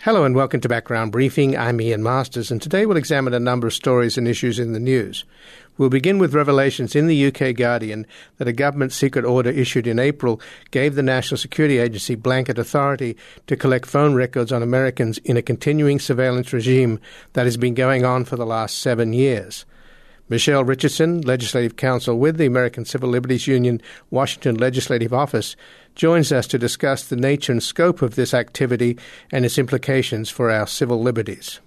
Hello and welcome to Background Briefing. I'm Ian Masters, and today we'll examine a number of stories and issues in the news. We'll begin with revelations in the UK Guardian that a government secret order issued in April gave the National Security Agency blanket authority to collect phone records on Americans in a continuing surveillance regime that has been going on for the last 7 years. Michelle Richardson, Legislative Counsel with the American Civil Liberties Union, Washington Legislative Office, joins us to discuss the nature and scope of this activity and its implications for our civil liberties.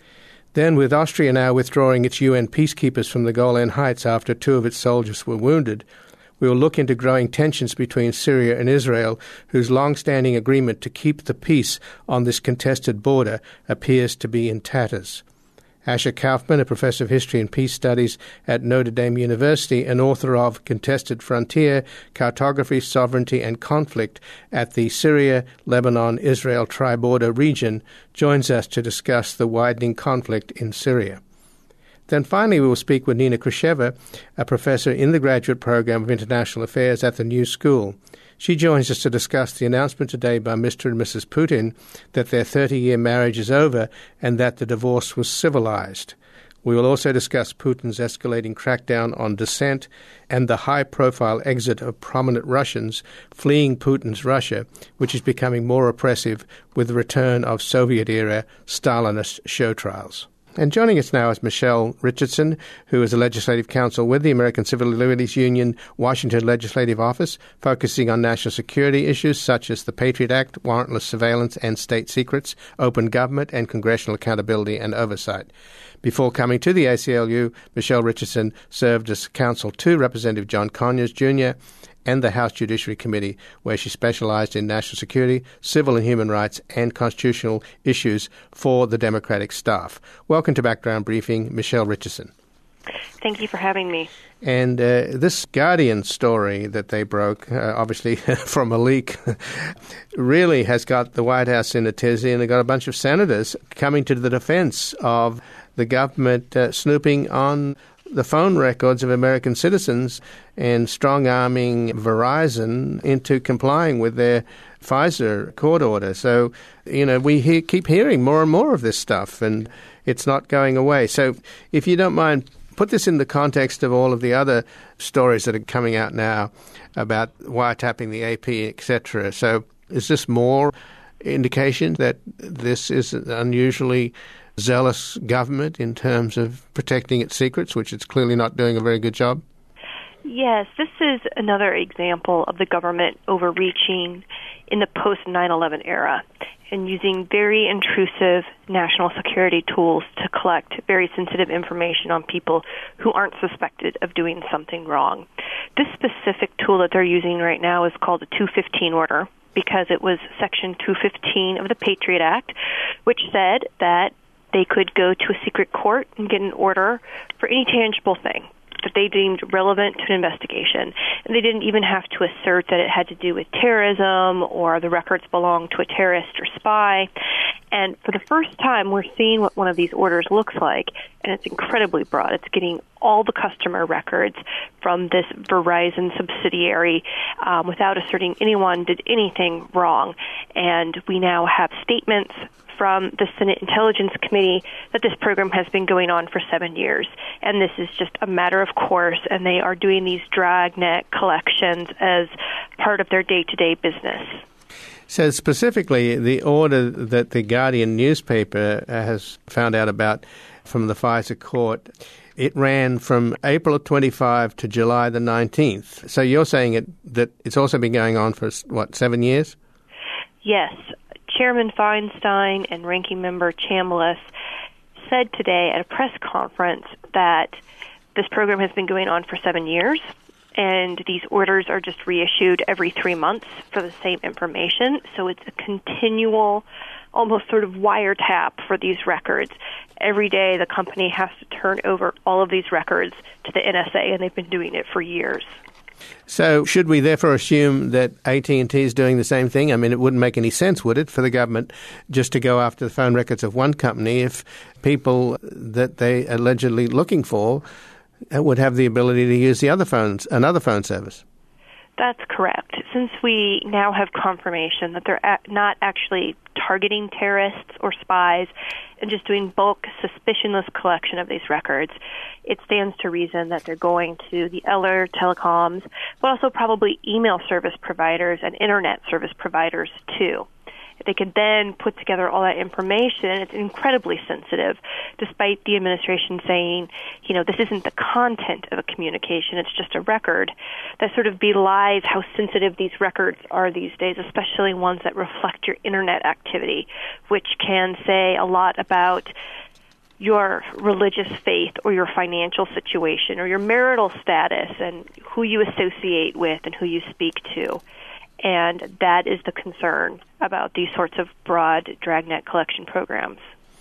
Then, with Austria now withdrawing its UN peacekeepers from the Golan Heights after 2 of its soldiers were wounded, we will look into growing tensions between Syria and Israel, whose long-standing agreement to keep the peace on this contested border appears to be in tatters. Asher Kaufman, a professor of history and peace studies at Notre Dame University and author of Contested Frontier, Cartography, Sovereignty and Conflict at the Syria-Lebanon-Israel Tri-Border region, joins us to discuss the widening conflict in Syria. Then finally we will speak with Nina Khrushcheva, a professor in the Graduate Program of International Affairs at the New School. She joins us to discuss the announcement today by Mr. and Mrs. Putin that their 30-year marriage is over and that the divorce was civilized. We will also discuss Putin's escalating crackdown on dissent and the high-profile exit of prominent Russians fleeing Putin's Russia, which is becoming more oppressive with the return of Soviet-era Stalinist show trials. And joining us now is Michelle Richardson, who is a Legislative Counsel with the American Civil Liberties Union, Washington Legislative Office, focusing on national security issues such as the Patriot Act, warrantless surveillance and state secrets, open government, and congressional accountability and oversight. Before coming to the ACLU, Michelle Richardson served as counsel to Representative John Conyers, Jr., and the House Judiciary Committee, where she specialized in national security, civil and human rights, and constitutional issues for the Democratic staff. Welcome to Background Briefing, Michelle Richardson. Thank you for having me. And this Guardian story that they broke, obviously from a leak, really has got the White House in a tizzy, and they've got a bunch of senators coming to the defense of the government snooping on the phone records of American citizens and strong-arming Verizon into complying with their FISA court order. So, we keep hearing more and more of this stuff, and it's not going away. So if you don't mind, put this in the context of all of the other stories that are coming out now about wiretapping the AP, etc. So is this more indication that this is an unusually zealous government in terms of protecting its secrets, which it's clearly not doing a very good job? Yes, this is another example of the government overreaching in the post-9/11 era and using very intrusive national security tools to collect very sensitive information on people who aren't suspected of doing something wrong. This specific tool that they're using right now is called a 215 order because it was Section 215 of the Patriot Act, which said that they could go to a secret court and get an order for any tangible thing that they deemed relevant to an investigation. And they didn't even have to assert that it had to do with terrorism or the records belonged to a terrorist or spy. And for the first time, we're seeing what one of these orders looks like, and it's incredibly broad. It's getting all the customer records from this Verizon subsidiary without asserting anyone did anything wrong. And we now have statements from the Senate Intelligence Committee that this program has been going on for 7 years. And this is just a matter of course, and they are doing these dragnet collections as part of their day-to-day business. So specifically, the order that the Guardian newspaper has found out about from the FISA court, it ran from April 25 to July the 19th. So you're saying that it's also been going on for, 7 years? Yes. Chairman Feinstein and Ranking Member Chambliss said today at a press conference that this program has been going on for 7 years, and these orders are just reissued every 3 months for the same information. So it's a continual, almost sort of wiretap for these records. Every day the company has to turn over all of these records to the NSA, and they've been doing it for years. So should we therefore assume that AT&T is doing the same thing? I mean, it wouldn't make any sense, would it, for the government just to go after the phone records of one company if people that they allegedly looking for would have the ability to use another phone service? That's correct. Since we now have confirmation that they're not actually targeting terrorists or spies and just doing bulk, suspicionless collection of these records, it stands to reason that they're going to the Eller telecoms, but also probably email service providers and internet service providers too. If they could then put together all that information, it's incredibly sensitive, despite the administration saying, this isn't the content of a communication, it's just a record. That sort of belies how sensitive these records are these days, especially ones that reflect your internet activity, which can say a lot about your religious faith or your financial situation or your marital status and who you associate with and who you speak to. And that is the concern about these sorts of broad dragnet collection programs.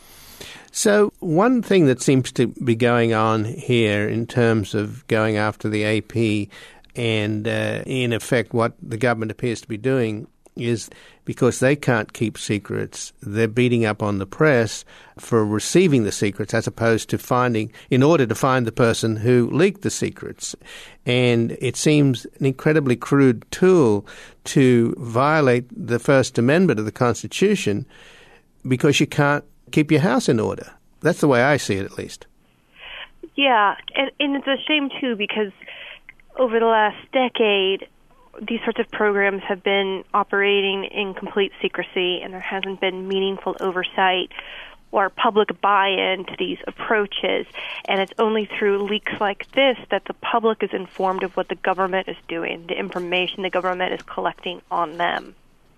So one thing that seems to be going on here in terms of going after the AP and, in effect, what the government appears to be doing is because they can't keep secrets, they're beating up on the press for receiving the secrets as opposed to in order to find the person who leaked the secrets. And it seems an incredibly crude tool to violate the First Amendment of the Constitution because you can't keep your house in order. That's the way I see it, at least. Yeah, and it's a shame, too, because over the last decade, these sorts of programs have been operating in complete secrecy, and there hasn't been meaningful oversight or public buy-in to these approaches. And it's only through leaks like this that the public is informed of what the government is doing, the information the government is collecting on them.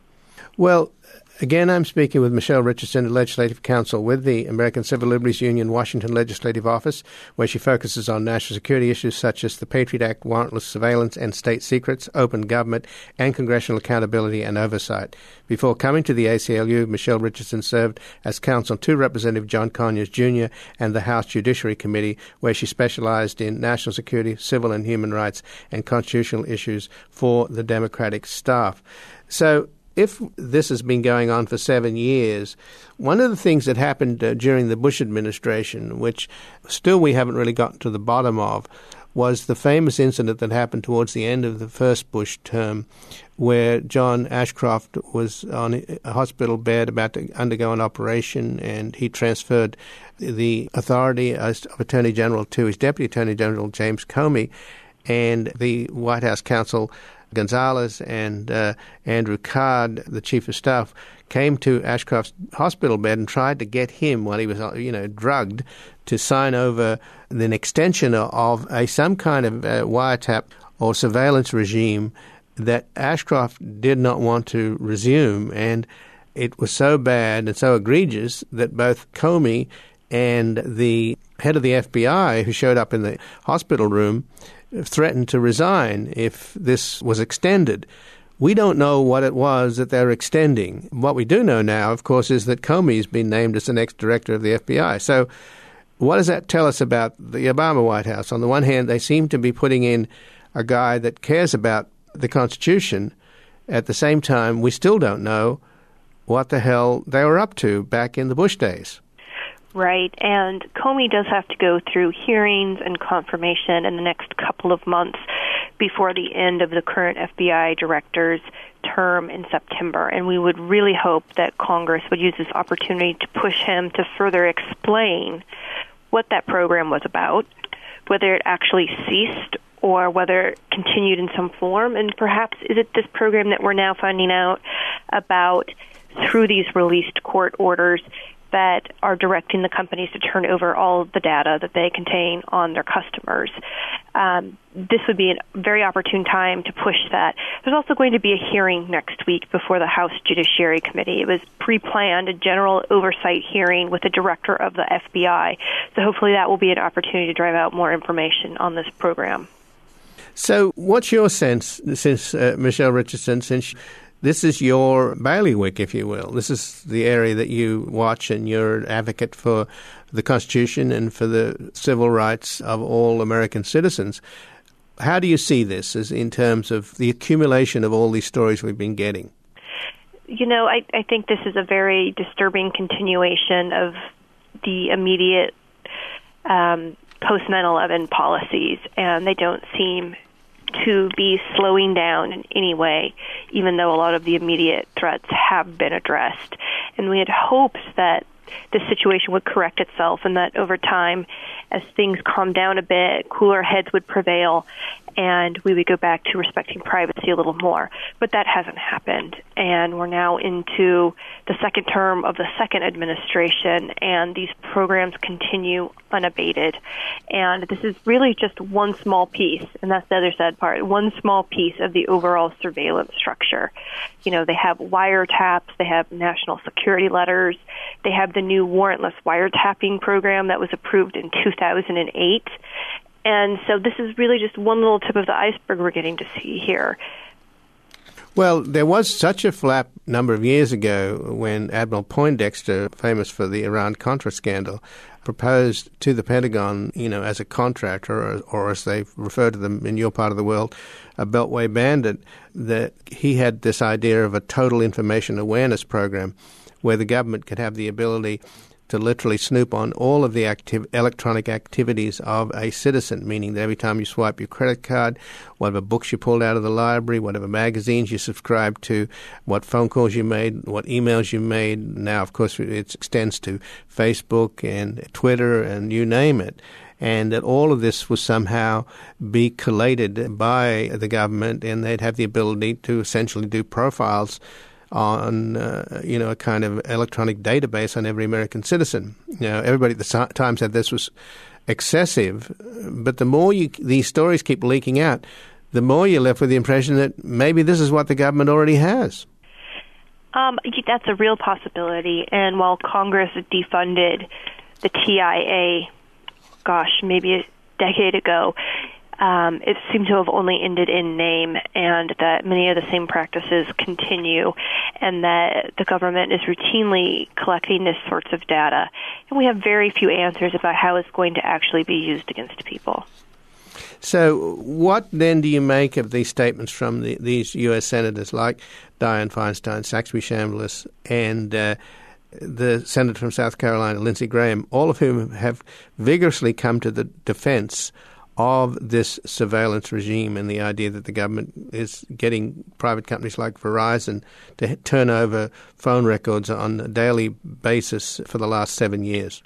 Well, again, I'm speaking with Michelle Richardson, Legislative Counsel with the American Civil Liberties Union Washington Legislative Office, where she focuses on national security issues such as the Patriot Act, warrantless surveillance and state secrets, open government, and congressional accountability and oversight. Before coming to the ACLU, Michelle Richardson served as counsel to Representative John Conyers, Jr. and the House Judiciary Committee, where she specialized in national security, civil and human rights, and constitutional issues for the Democratic staff. So, if this has been going on for 7 years, one of the things that happened during the Bush administration, which still we haven't really gotten to the bottom of, was the famous incident that happened towards the end of the first Bush term, where John Ashcroft was on a hospital bed about to undergo an operation, and he transferred the authority of Attorney General to his Deputy Attorney General, James Comey, and the White House counsel Gonzalez and Andrew Card, the chief of staff, came to Ashcroft's hospital bed and tried to get him, while he was, drugged, to sign over an extension of some kind of wiretap or surveillance regime that Ashcroft did not want to resume. And it was so bad and so egregious that both Comey and the head of the FBI, who showed up in the hospital room, threatened to resign if this was extended. We don't know what it was that they're extending. What we do know now, of course, is that Comey's been named as the next director of the FBI. So what does that tell us about the Obama White House? On the one hand, they seem to be putting in a guy that cares about the Constitution. At the same time, we still don't know what the hell they were up to back in the Bush days. Right, and Comey does have to go through hearings and confirmation in the next couple of months before the end of the current FBI director's term in September. And we would really hope that Congress would use this opportunity to push him to further explain what that program was about, whether it actually ceased or whether it continued in some form, and perhaps is it this program that we're now finding out about through these released court orders that are directing the companies to turn over all of the data that they contain on their customers. This would be a very opportune time to push that. There's also going to be a hearing next week before the House Judiciary Committee. It was pre-planned, a general oversight hearing with the director of the FBI. So hopefully that will be an opportunity to drive out more information on this program. So what's your sense, since Michelle Richardson, since this is your bailiwick, if you will. This is the area that you watch, and you're an advocate for the Constitution and for the civil rights of all American citizens. How do you see this as in terms of the accumulation of all these stories we've been getting? I think this is a very disturbing continuation of the immediate post 9/11 policies, and they don't seem to be slowing down in any way, even though a lot of the immediate threats have been addressed. And we had hoped that this situation would correct itself and that over time, as things calm down a bit, cooler heads would prevail, and we would go back to respecting privacy a little more. But that hasn't happened, and we're now into the second term of the second administration, and these programs continue unabated. And this is really just one small piece, and that's the other sad part, one small piece of the overall surveillance structure. You know, they have wiretaps, they have national security letters, they have the new warrantless wiretapping program that was approved in 2008. And so this is really just one little tip of the iceberg we're getting to see here. Well, there was such a flap a number of years ago when Admiral Poindexter, famous for the Iran-Contra scandal, proposed to the Pentagon, you know, as a contractor, or as they refer to them in your part of the world, a Beltway bandit, that he had this idea of a total information awareness program where the government could have the ability to literally snoop on all of the electronic activities of a citizen, meaning that every time you swipe your credit card, whatever books you pulled out of the library, whatever magazines you subscribed to, what phone calls you made, what emails you made. Now, of course, it extends to Facebook and Twitter and you name it. And that all of this will somehow be collated by the government, and they'd have the ability to essentially do profiles on, a kind of electronic database on every American citizen. You know, everybody at the time said this was excessive, but the more these stories keep leaking out, the more you're left with the impression that maybe this is what the government already has. That's a real possibility. And while Congress defunded the TIA, maybe a decade ago, it seems to have only ended in name, and that many of the same practices continue, and that the government is routinely collecting this sorts of data. And we have very few answers about how it's going to actually be used against people. So what then do you make of these statements from these U.S. senators like Dianne Feinstein, Saxby Chambliss, and the senator from South Carolina, Lindsey Graham, all of whom have vigorously come to the defense of this surveillance regime and the idea that the government is getting private companies like Verizon to turn over phone records on a daily basis for the last 7 years?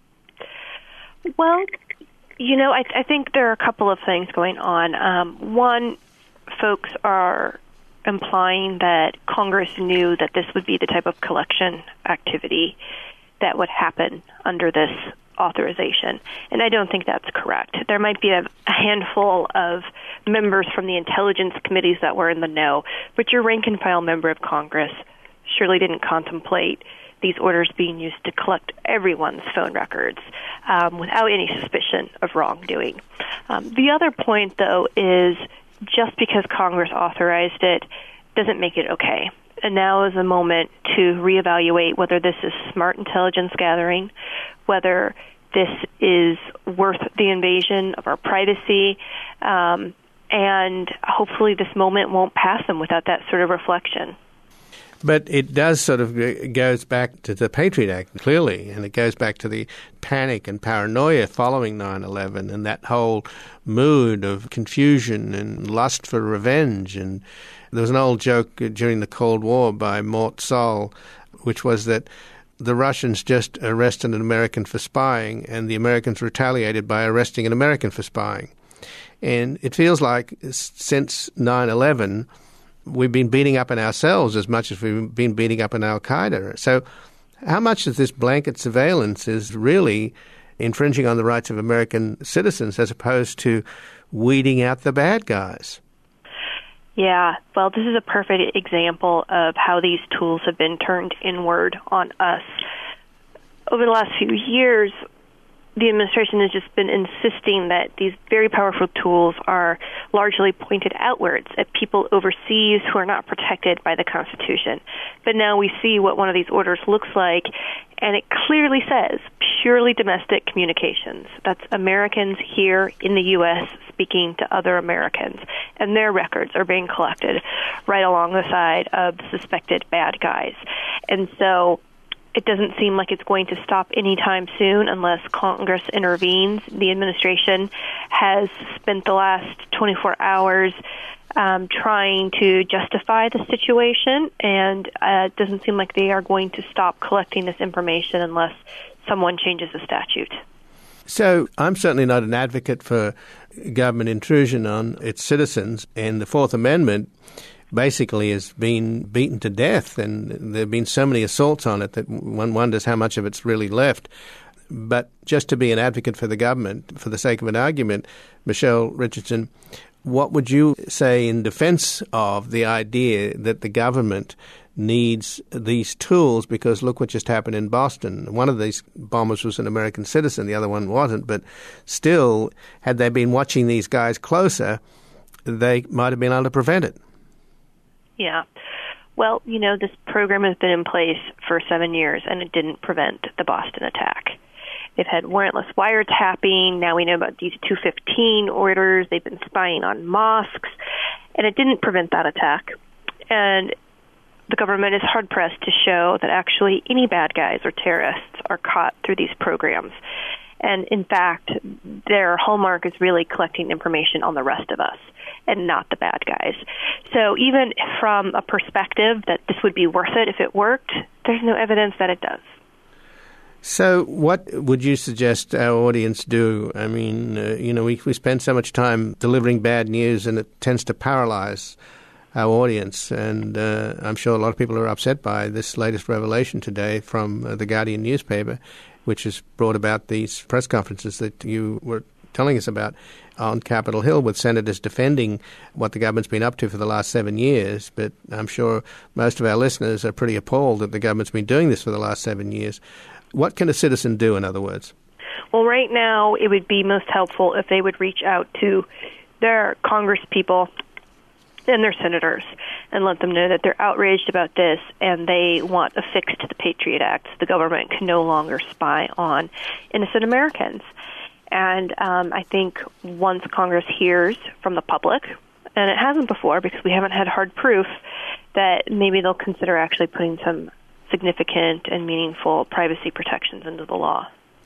Well, I think there are a couple of things going on. One, folks are implying that Congress knew that this would be the type of collection activity that would happen under this authorization, and I don't think that's correct. There might be a handful of members from the intelligence committees that were in the know, but your rank-and-file member of Congress surely didn't contemplate these orders being used to collect everyone's phone records without any suspicion of wrongdoing. The other point, though, is just because Congress authorized it doesn't make it okay. And now is a moment to reevaluate whether this is smart intelligence gathering, whether this is worth the invasion of our privacy, and hopefully this moment won't pass them without that sort of reflection. But it does sort of goes back to the Patriot Act, clearly, and it goes back to the panic and paranoia following 9/11 and that whole mood of confusion and lust for revenge. And there was an old joke during the Cold War by Mort Sahl, which was that the Russians just arrested an American for spying, and the Americans retaliated by arresting an American for spying. And it feels like since 9/11, we've been beating up on ourselves as much as we've been beating up on al-Qaeda. So how much of this blanket surveillance is really infringing on the rights of American citizens as opposed to weeding out the bad guys? Yeah, well, this is a perfect example of how these tools have been turned inward on us. Over the last few years, the administration has just been insisting that these very powerful tools are largely pointed outwards at people overseas who are not protected by the Constitution. But now we see what one of these orders looks like, and it clearly says purely domestic communications. That's Americans here in the U.S. speaking to other Americans, and their records are being collected right along the side of the suspected bad guys. And so it doesn't seem like it's going to stop anytime soon unless Congress intervenes. The administration has spent the last 24 hours trying to justify the situation, and it doesn't seem like they are going to stop collecting this information unless someone changes the statute. So I'm certainly not an advocate for government intrusion on its citizens, and the Fourth Amendment basically has been beaten to death, and there have been so many assaults on it that one wonders how much of it's really left. But just to be an advocate for the government, for the sake of an argument, Michelle Richardson, what would you say in defense of the idea that the government needs these tools? Because look what just happened in Boston. One of these bombers was an American citizen, the other one wasn't, but still, had they been watching these guys closer, they might have been able to prevent it. Yeah. Well, this program has been in place for 7 years, and it didn't prevent the Boston attack. They've had warrantless wiretapping. Now we know about these 215 orders. They've been spying on mosques, and it didn't prevent that attack. And the government is hard-pressed to show that actually any bad guys or terrorists are caught through these programs. And in fact, their hallmark is really collecting information on the rest of us and not the bad guys. So even from a perspective that this would be worth it if it worked, there's no evidence that it does. So what would you suggest our audience do? I mean, we spend so much time delivering bad news, and it tends to paralyze our audience. And I'm sure a lot of people are upset by this latest revelation today from the Guardian newspaper, which has brought about these press conferences that you were telling us about on Capitol Hill, with senators defending what the government's been up to for the last 7 years. But I'm sure most of our listeners are pretty appalled that the government's been doing this for the last 7 years. What can a citizen do, in other words? Well, right now, it would be most helpful if they would reach out to their congresspeople and their senators and let them know that they're outraged about this and they want a fix to the Patriot Act. The government can no longer spy on innocent Americans. And I think once Congress hears from the public, and it hasn't before because we haven't had hard proof, that maybe they'll consider actually putting some significant and meaningful privacy protections into the law.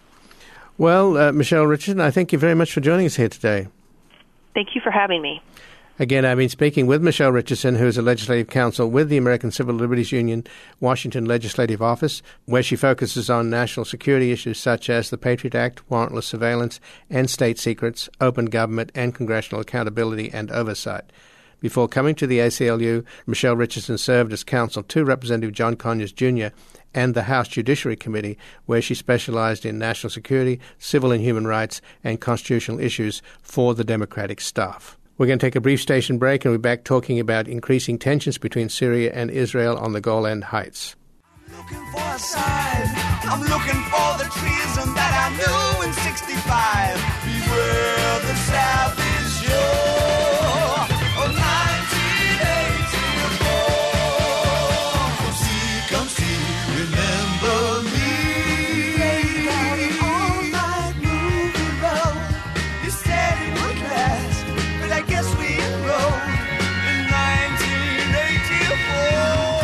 Well, Michelle Richardson, I thank you very much for joining us here today. Thank you for having me. Again, I've been speaking with Michelle Richardson, who is a legislative counsel with the American Civil Liberties Union Washington Legislative Office, where she focuses on national security issues such as the Patriot Act, warrantless surveillance, and state secrets, open government, and congressional accountability and oversight. Before coming to the ACLU, Michelle Richardson served as counsel to Representative John Conyers, Jr. and the House Judiciary Committee, where she specialized in national security, civil and human rights, and constitutional issues for the Democratic staff. We're going to take a brief station break and we'll be back talking about increasing tensions between Syria and Israel on the Golan Heights. I'm looking for a sign. I'm looking for the treason that I knew in 65. Beware, the South is yours. Oh, 1984. Come see, remember me. All night moving road. You said it would last, but I guess we enrolled in 1984.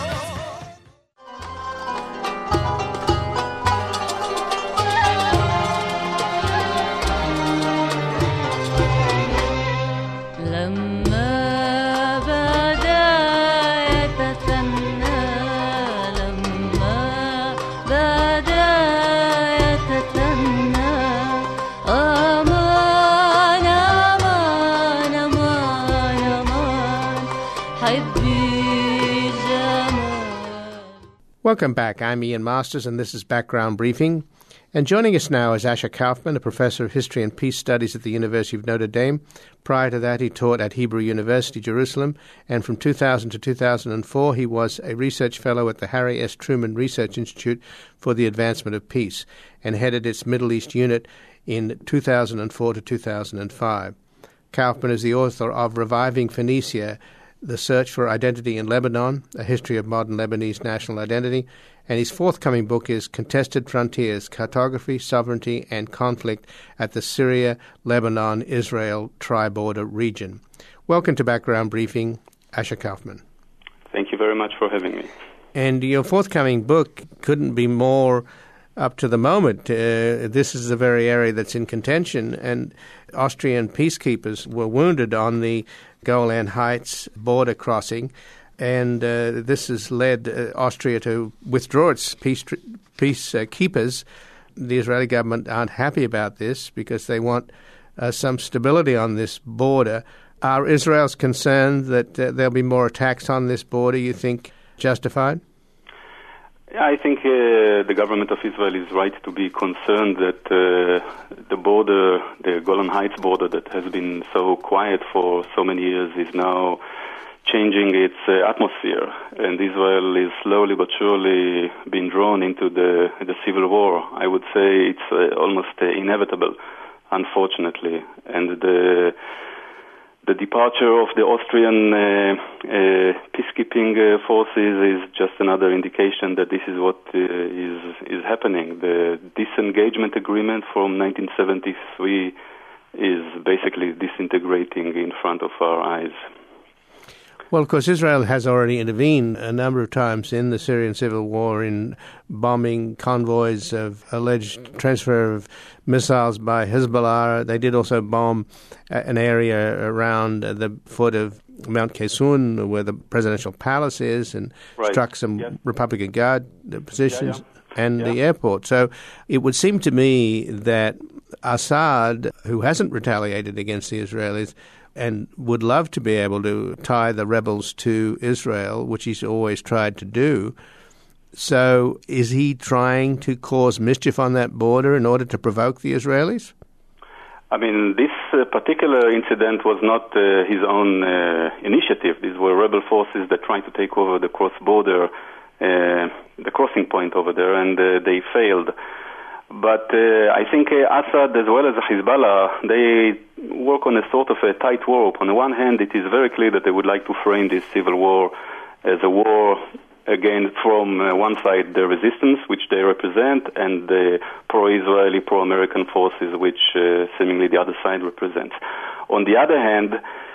Welcome back. I'm Ian Masters, and this is Background Briefing. And joining us now is Asher Kaufman, a professor of history and peace studies at the University of Notre Dame. Prior to that, he taught at Hebrew University, Jerusalem, and from 2000 to 2004, he was a research fellow at the Harry S. Truman Research Institute for the Advancement of Peace and headed its Middle East unit in 2004 to 2005. Kaufman is the author of Reviving Phoenicia, The Search for Identity in Lebanon, A History of Modern Lebanese National Identity, and his forthcoming book is Contested Frontiers, Cartography, Sovereignty, and Conflict at the Syria-Lebanon-Israel Tri-Border Region. Welcome to Background Briefing, Asher Kaufman. Thank you very much for having me. And your forthcoming book couldn't be more up to the moment. This is the very area that's in contention, and Austrian peacekeepers were wounded on the Golan Heights border crossing, and this has led Austria to withdraw its peacekeepers. The Israeli government aren't happy about this because they want some stability on this border. Are Israel's concerned that there'll be more attacks on this border, you think, justified? I think the government of Israel is right to be concerned that the border, the Golan Heights border that has been so quiet for so many years, is now changing its atmosphere. And Israel is slowly but surely being drawn into the civil war. I would say it's almost inevitable, unfortunately. And the departure of the Austrian peacekeeping forces is just another indication that this is what is happening. The disengagement agreement from 1973 is basically disintegrating in front of our eyes. Well, of course, Israel has already intervened a number of times in the Syrian civil war in bombing convoys of alleged transfer of missiles by Hezbollah. They did also bomb an area around the foot of Mount Kesun where the presidential palace is and struck some Republican Guard positions and the airport. So it would seem to me that Assad, who hasn't retaliated against the Israelis, and would love to be able to tie the rebels to Israel, which he's always tried to do. So is he trying to cause mischief on that border in order to provoke the Israelis? I mean, this particular incident was not his own initiative. These were rebel forces that tried to take over the cross-border, the crossing point over there, and they failed. But I think Assad, as well as Hezbollah, they work on a sort of a tightrope. On the one hand, it is very clear that they would like to frame this civil war as a war against, from one side, the resistance, which they represent, and the pro-Israeli, pro-American forces, which seemingly the other side represents. On the other hand,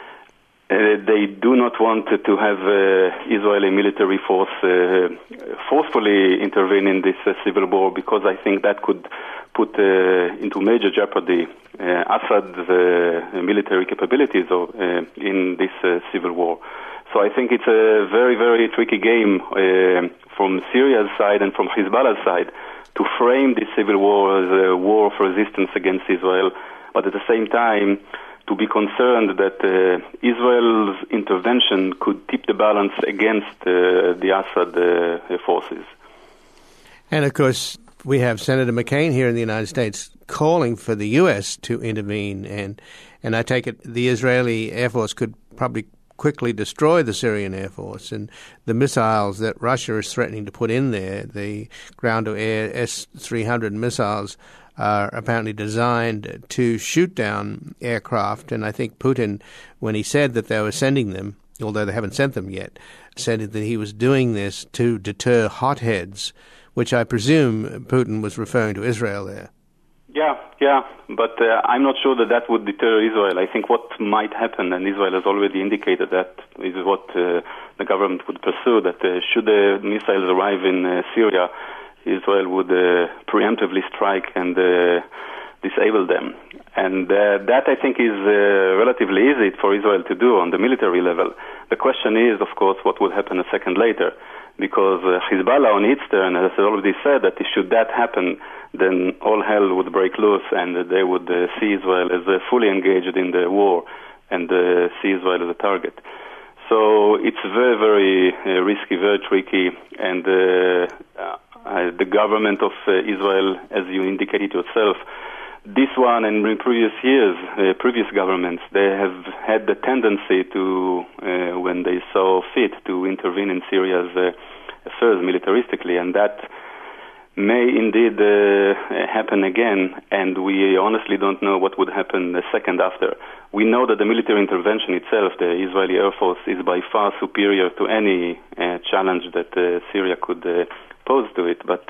they do not want to have Israeli military force forcefully intervene in this civil war, because I think that could put into major jeopardy Assad's military capabilities in this civil war. So I think it's a very, very tricky game from Syria's side and from Hezbollah's side to frame this civil war as a war of resistance against Israel, but at the same time to be concerned that Israel's intervention could tip the balance against the Assad forces. And of course, we have Senator McCain here in the United States calling for the U.S. to intervene, and I take it the Israeli Air Force could probably quickly destroy the Syrian Air Force, and the missiles that Russia is threatening to put in there, the ground-to-air S-300 missiles, are apparently designed to shoot down aircraft. And I think Putin, when he said that they were sending them, although they haven't sent them yet, said that he was doing this to deter hotheads, which I presume Putin was referring to Israel there. Yeah, but I'm not sure that would deter Israel. I think what might happen, and Israel has already indicated that, is what the government would pursue, that should the missiles arrive in Syria, Israel would preemptively strike and disable them. And that, I think, is relatively easy for Israel to do on the military level. The question is, of course, what would happen a second later, because Hezbollah on its turn has already said that should that happen, then all hell would break loose, and they would see Israel as fully engaged in the war and see Israel as a target. So it's very, very risky, very tricky, and the government of Israel, as you indicated yourself, this one and in previous years, previous governments, they have had the tendency to, when they saw fit, to intervene in Syria's affairs militaristically, and that may indeed happen again, and we honestly don't know what would happen the second after. We know that the military intervention itself, the Israeli Air Force, is by far superior to any challenge that Syria could pose to it, but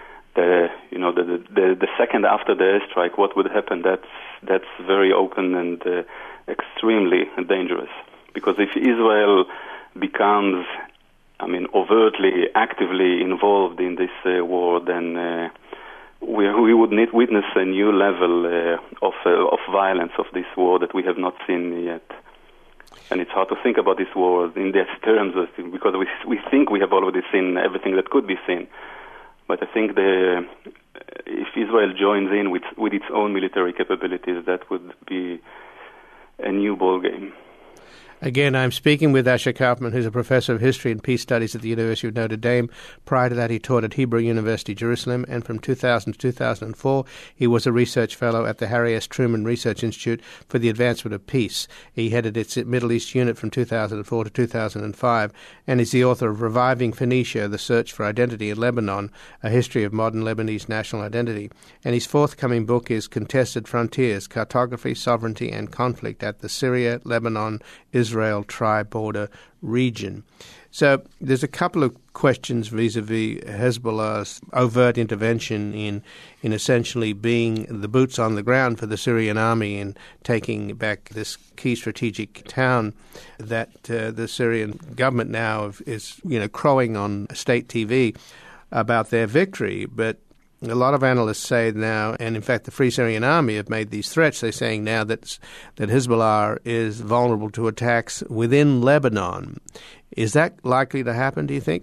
the second after the airstrike, what would happen? That's very open and extremely dangerous. Because if Israel becomes overtly, actively involved in this war, then we would witness a new level of violence of this war that we have not seen yet. And it's hard to think about this war in these terms because we think we have already seen everything that could be seen. But I think if Israel joins in with its own military capabilities, that would be a new ballgame. Again, I'm speaking with Asher Kaufman, who's a professor of history and peace studies at the University of Notre Dame. Prior to that, he taught at Hebrew University, Jerusalem, and from 2000 to 2004, he was a research fellow at the Harry S. Truman Research Institute for the Advancement of Peace. He headed its Middle East unit from 2004 to 2005, and is the author of Reviving Phoenicia, The Search for Identity in Lebanon, A History of Modern Lebanese National Identity. And his forthcoming book is Contested Frontiers, Cartography, Sovereignty, and Conflict at the Syria, Lebanon, Israel tri-border region. So there's a couple of questions vis-a-vis Hezbollah's overt intervention in essentially being the boots on the ground for the Syrian army and taking back this key strategic town that the Syrian government now is crowing on state TV about their victory. But a lot of analysts say now, and in fact the Free Syrian Army have made these threats, they're saying now that Hezbollah is vulnerable to attacks within Lebanon. Is that likely to happen, do you think?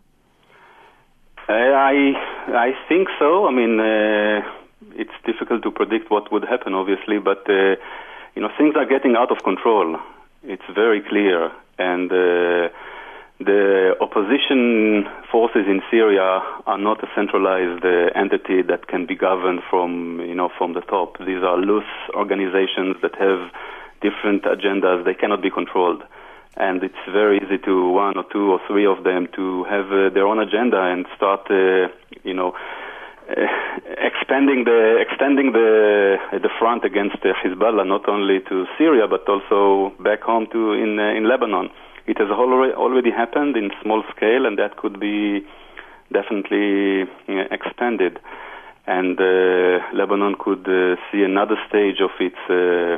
I think so. It's difficult to predict what would happen, obviously, but things are getting out of control. It's very clear. And the opposition forces in Syria are not a centralized entity that can be governed from the top. These are loose organizations that have different agendas. They cannot be controlled. And it's very easy to one or two or three of them to have their own agenda and start, extending the front against Hezbollah, not only to Syria but also back home in Lebanon. It has already happened in small scale, and that could be definitely expanded. And Lebanon could see another stage of its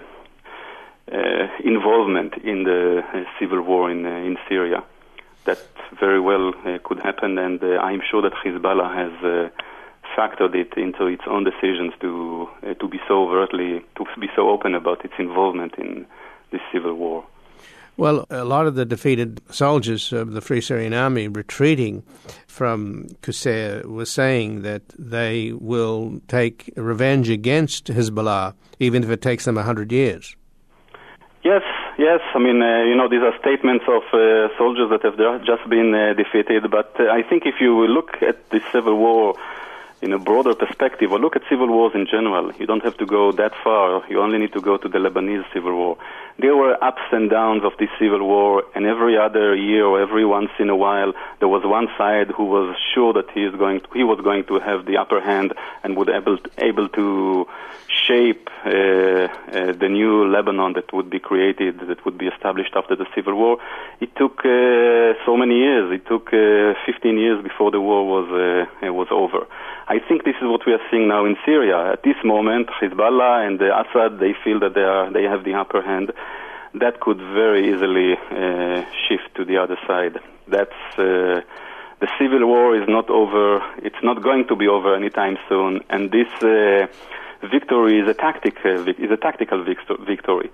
involvement in the civil war in Syria. That very well could happen, and I'm sure that Hezbollah has factored it into its own decisions to be so open about its involvement in this civil war. Well, a lot of the defeated soldiers of the Free Syrian Army retreating from Qusayr were saying that they will take revenge against Hezbollah, even if it takes them 100 years. Yes. These are statements of soldiers that have just been defeated, but I think if you look at the civil war in a broader perspective, or look at civil wars in general, you don't have to go that far. You only need to go to the Lebanese civil war. There were ups and downs of this civil war, and every other year or every once in a while, there was one side who was sure that he was going to have the upper hand and would able to shape the new Lebanon that would be created, that would be established after the civil war. It took so many years. It took 15 years before the war was over. I think this is what we are seeing now in Syria. At this moment, Hezbollah and Assad, they feel that they have the upper hand. That could very easily shift to the other side. The civil war is not over. It's not going to be over anytime soon. And this victory is a tactical victory.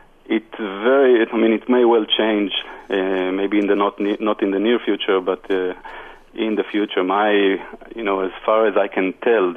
It may well change, maybe not in the near future, but in the future. As far as I can tell,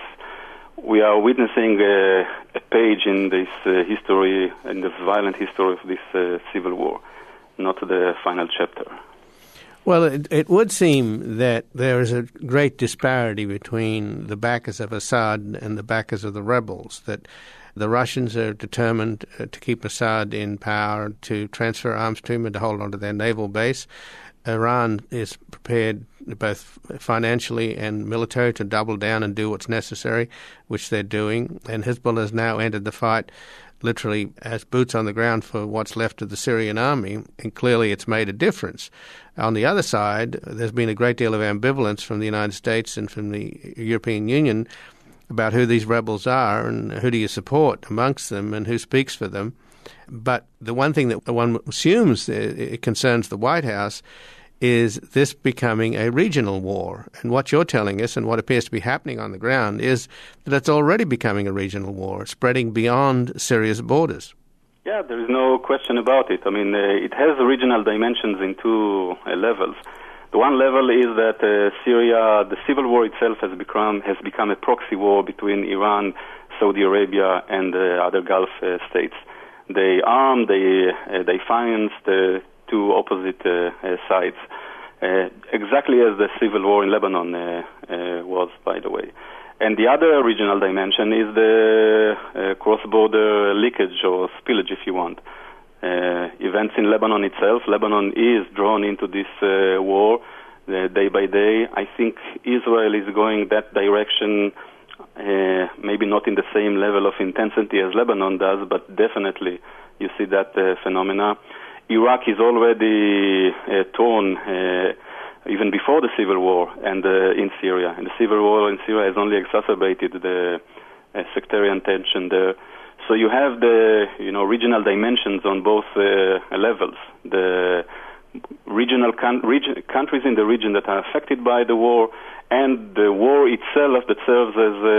we are witnessing a page in this history, in the violent history of this civil war, not the final chapter. Well, it would seem that there is a great disparity between the backers of Assad and the backers of the rebels, that the Russians are determined to keep Assad in power, to transfer arms to him and to hold on to their naval base. Iran is prepared both financially and military to double down and do what's necessary, which they're doing. And Hezbollah has now entered the fight literally as boots on the ground for what's left of the Syrian army, and clearly it's made a difference. On the other side, there's been a great deal of ambivalence from the United States and from the European Union about who these rebels are and who do you support amongst them and who speaks for them. But the one thing that one assumes it concerns the White House is this becoming a regional war? And what you're telling us and what appears to be happening on the ground is that it's already becoming a regional war, spreading beyond Syria's borders. Yeah, there is no question about it. I mean, it has regional dimensions in two levels. The one level is that Syria, the civil war itself has become a proxy war between Iran, Saudi Arabia, and other Gulf states. They arm, they finance the two opposite sides, exactly as the civil war in Lebanon was, by the way. And the other regional dimension is the cross-border leakage or spillage, if you want. Events in Lebanon itself. Lebanon is drawn into this war day by day. I think Israel is going that direction, maybe not in the same level of intensity as Lebanon does, but definitely you see that phenomena. Iraq is already torn even before the civil war and in Syria. And the civil war in Syria has only exacerbated the sectarian tension there. So you have the regional dimensions on both levels. The regional countries in the region that are affected by the war, and the war itself that serves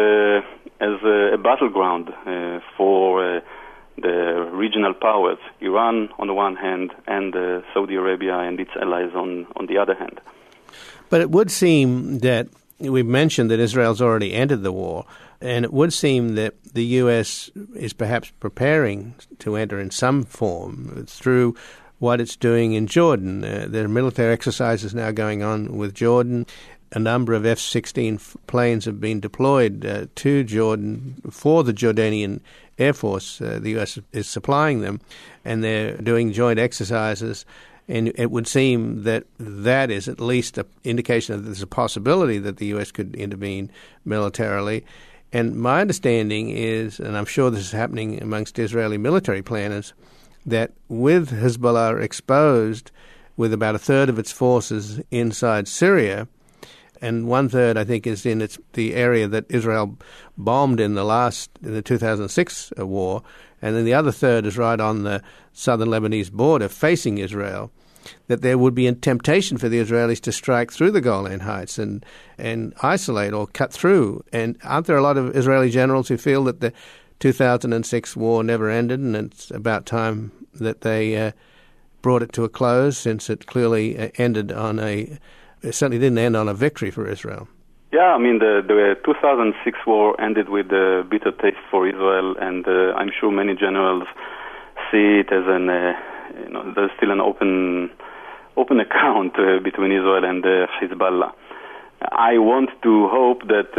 as a battleground for the regional powers, Iran on the one hand, and Saudi Arabia and its allies on the other hand. But it would seem that we've mentioned that Israel's already entered the war, and it would seem that the U.S. is perhaps preparing to enter in some form through what it's doing in Jordan. There are military exercises now going on with Jordan. A number of F-16 planes have been deployed to Jordan for the Jordanian Air Force. The U.S. is supplying them, and they're doing joint exercises. And it would seem that that is at least an indication that there's a possibility that the U.S. could intervene militarily. And my understanding is, and I'm sure this is happening amongst Israeli military planners, that with Hezbollah exposed with about a third of its forces inside Syria, and one third, I think, is in the area that Israel bombed in the 2006 war, and then the other third is right on the southern Lebanese border facing Israel, that there would be a temptation for the Israelis to strike through the Golan Heights and isolate or cut through. And aren't there a lot of Israeli generals who feel that the 2006 war never ended and it's about time that they brought it to a close, since it clearly ended on it certainly didn't end on a victory for Israel? Yeah, I mean, the 2006 war ended with a bitter taste for Israel, and I'm sure many generals see it as there's still an open account between Israel and Hezbollah. I want to hope that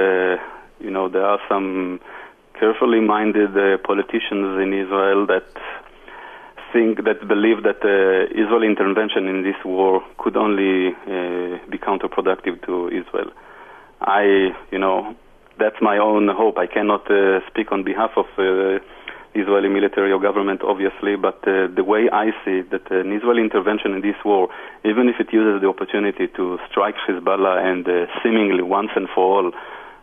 there are some carefully minded politicians in Israel that believe that Israeli intervention in this war could only be counterproductive to Israel. That's my own hope. I cannot speak on behalf of the Israeli military or government, obviously, but the way I see it, that an Israeli intervention in this war, even if it uses the opportunity to strike Hezbollah and seemingly once and for all,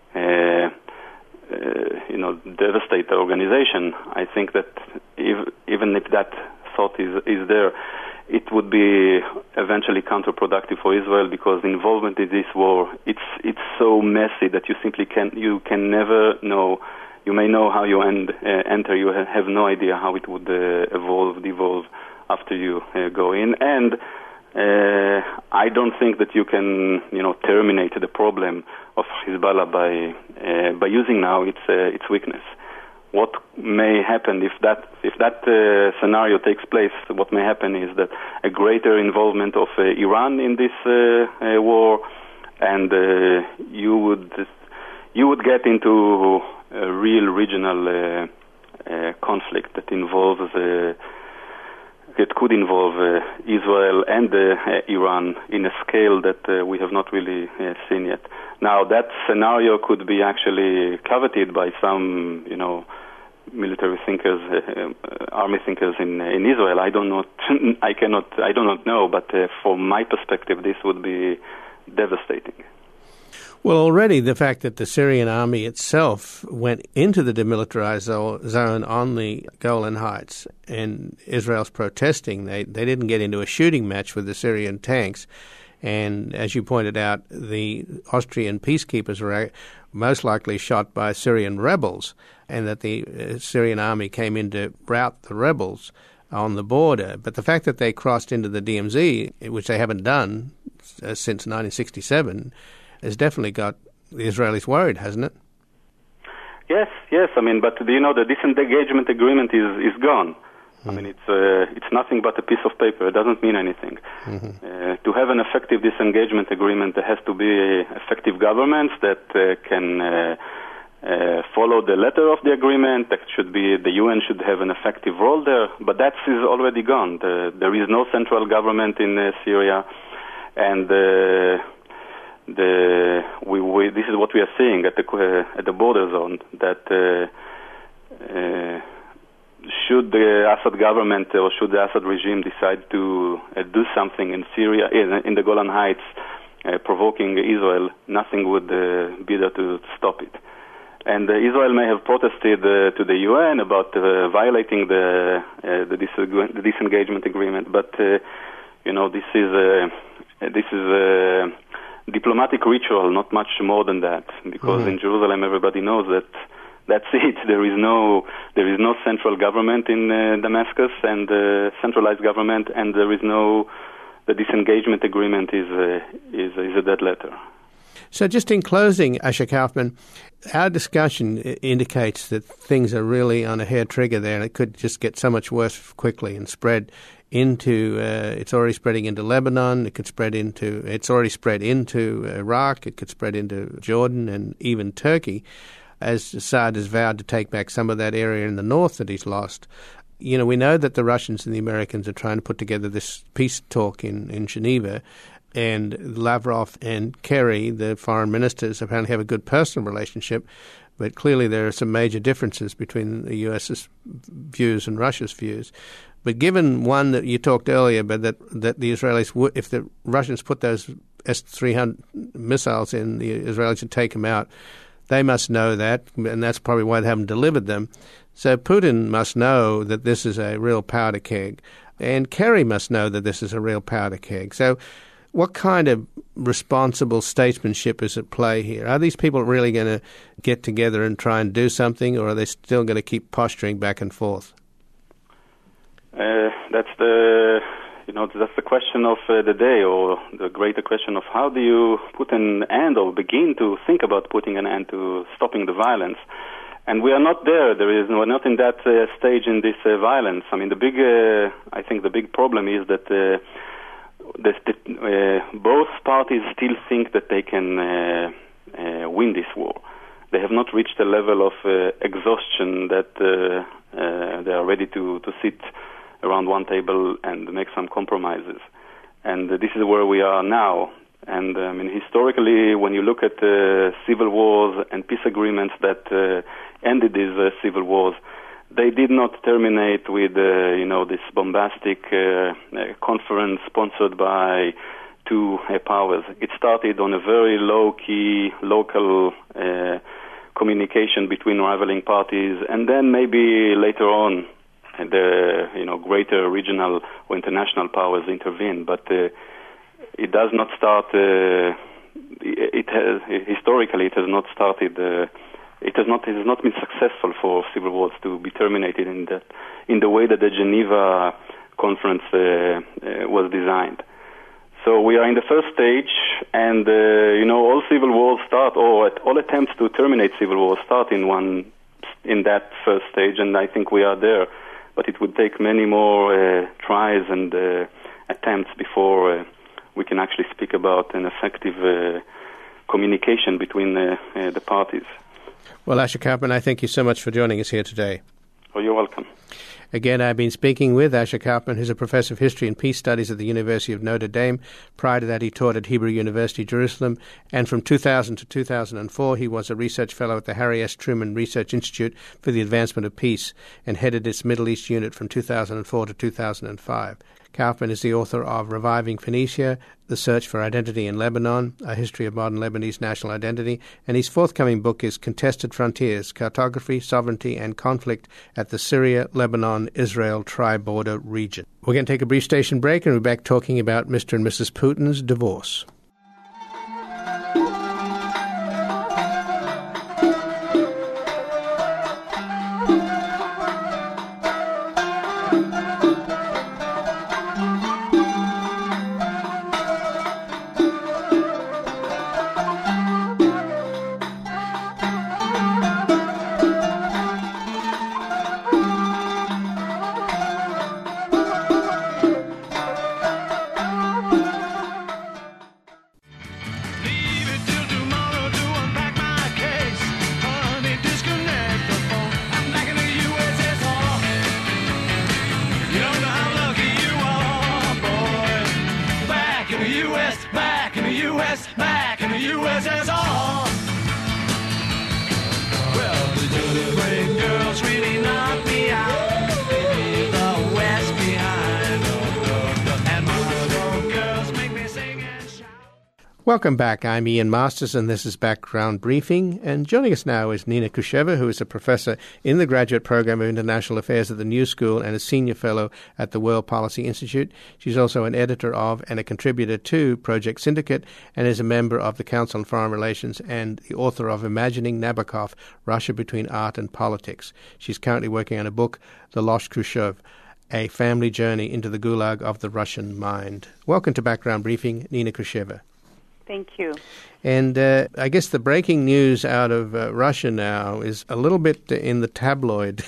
devastate the organization, I think that even if that thought is there, it would be eventually counterproductive for Israel, because involvement in this war, it's so messy that you can never know. You may know how you enter. You have no idea how it would devolve after you go in. And I don't think that you can, terminate the problem of Hezbollah by using now its weakness. What may happen if that scenario takes place? What may happen is that a greater involvement of Iran in this war, and you would get into a real regional conflict that could involve Israel and Iran in a scale that we have not really seen yet. Now, that scenario could be actually coveted by some, military thinkers, army thinkers in Israel. I don't know. I do not know. But from my perspective, this would be devastating. Well, already the fact that the Syrian army itself went into the demilitarized zone on the Golan Heights and Israel's protesting, they didn't get into a shooting match with the Syrian tanks. And as you pointed out, the Austrian peacekeepers were most likely shot by Syrian rebels, and that the Syrian army came in to rout the rebels on the border. But the fact that they crossed into the DMZ, which they haven't done since 1967, has definitely got the Israelis worried, hasn't it? Yes. I mean, but the disengagement agreement is gone. I mean, it's nothing but a piece of paper. It doesn't mean anything. To have an effective disengagement agreement, there has to be effective governments that can follow the letter of the agreement. The UN should have an effective role there, but that is already gone. There is no central government in Syria, and this is what we are seeing at the border zone. That should the Assad government or should the Assad regime decide to do something in Syria, in the Golan Heights, provoking Israel, nothing would be there to stop it. And Israel may have protested to the UN about violating the disengagement agreement, but this is a diplomatic ritual, not much more than that. Because in Jerusalem, everybody knows that that's it. There is no central government in Damascus and centralized government, and the disengagement agreement is a dead letter. So just in closing, Asher Kaufman, our discussion indicates that things are really on a hair trigger there, and it could just get so much worse quickly and spread into, it's already spreading into Lebanon, it's already spread into Iraq, it could spread into Jordan and even Turkey, as Assad has vowed to take back some of that area in the north that he's lost. We know that the Russians and the Americans are trying to put together this peace talk in Geneva, and Lavrov and Kerry, the foreign ministers, apparently have a good personal relationship, but clearly there are some major differences between the U.S.'s views and Russia's views. But given one that you talked earlier, but that the Israelis would, if the Russians put those S-300 missiles in, the Israelis would take them out, they must know that, and that's probably why they haven't delivered them. So Putin must know that this is a real powder keg, and Kerry must know that this is a real powder keg. So what kind of responsible statesmanship is at play here? Are these people really going to get together and try and do something, or are they still going to keep posturing back and forth? That's the question of the day, or the greater question of how do you put an end or begin to think about putting an end to stopping the violence. And we are not there. We're not in that stage in this violence. I mean, I think the big problem is that both parties still think that they can win this war. They have not reached a level of exhaustion that they are ready to sit around one table and make some compromises. And this is where we are now. And I mean, historically, when you look at civil wars and peace agreements that ended these civil wars, they did not terminate with this bombastic conference sponsored by two powers. It started on a very low-key, local communication between rivaling parties, and then maybe later on the greater regional or international powers intervene. But it does not start. Historically, it has not started. It has not been successful for civil wars to be terminated in the way that the Geneva conference was designed. So we are in the first stage, and all civil wars start, or all attempts to terminate civil wars start in that first stage, and I think we are there. But it would take many more tries and attempts before we can actually speak about an effective communication between the parties. Well, Asher Kaufman, I thank you so much for joining us here today. Oh, you're welcome. Again, I've been speaking with Asher Kaufman, who's a professor of history and peace studies at the University of Notre Dame. Prior to that, he taught at Hebrew University, Jerusalem. And from 2000 to 2004, he was a research fellow at the Harry S. Truman Research Institute for the Advancement of Peace and headed its Middle East unit from 2004 to 2005. Kaufman is the author of Reviving Phoenicia, The Search for Identity in Lebanon, A History of Modern Lebanese National Identity, and his forthcoming book is Contested Frontiers, Cartography, Sovereignty, and Conflict at the Syria-Lebanon-Israel Tri-Border Region. We're going to take a brief station break and we'll be back talking about Mr. and Mrs. Putin's divorce. Welcome back. I'm Ian Masters, and this is Background Briefing. And joining us now is Nina Kusheva, who is a professor in the Graduate Program of International Affairs at the New School and a senior fellow at the World Policy Institute. She's also an editor of and a contributor to Project Syndicate and is a member of the Council on Foreign Relations and the author of Imagining Nabokov, Russia Between Art and Politics. She's currently working on a book, The Lost Khrushchev, A Family Journey into the Gulag of the Russian Mind. Welcome to Background Briefing, Nina Kusheva. Thank you. And I guess the breaking news out of Russia now is a little bit in the tabloid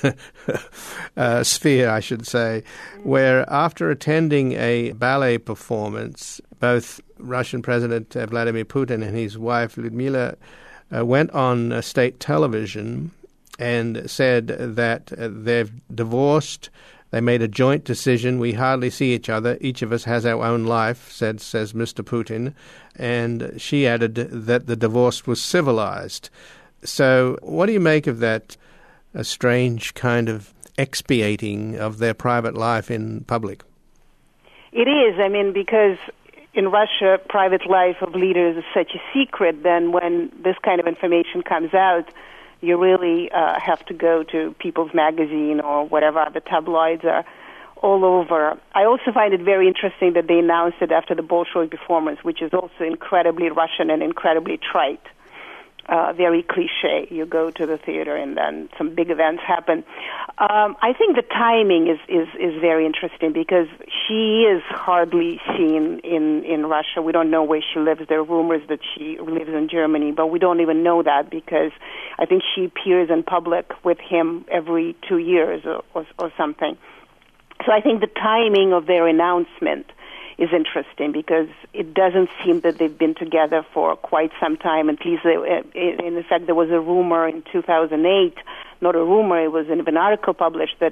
sphere, I should say, where after attending a ballet performance, both Russian President Vladimir Putin and his wife Lyudmila went on state television and said that they've divorced. They made a joint decision. We hardly see each other. Each of us has our own life, says Mr. Putin. And she added that the divorce was civilized. So what do you make of that strange kind of expiating of their private life in public? It is. I mean, because in Russia, private life of leaders is such a secret, then when this kind of information comes out, you really have to go to People's Magazine or whatever other tabloids are all over. I also find it very interesting that they announced it after the Bolshoi performance, which is also incredibly Russian and incredibly trite, very cliche. You go to the theater and then some big events happen. I think the timing is very interesting because she is hardly seen in Russia. We don't know where she lives. There are rumors that she lives in Germany, but we don't even know that because I think she appears in public with him every 2 years or something. So I think the timing of their announcement is interesting because it doesn't seem that they've been together for quite some time. At least, in fact, there was a rumor in 2008, not a rumor, it was an article published that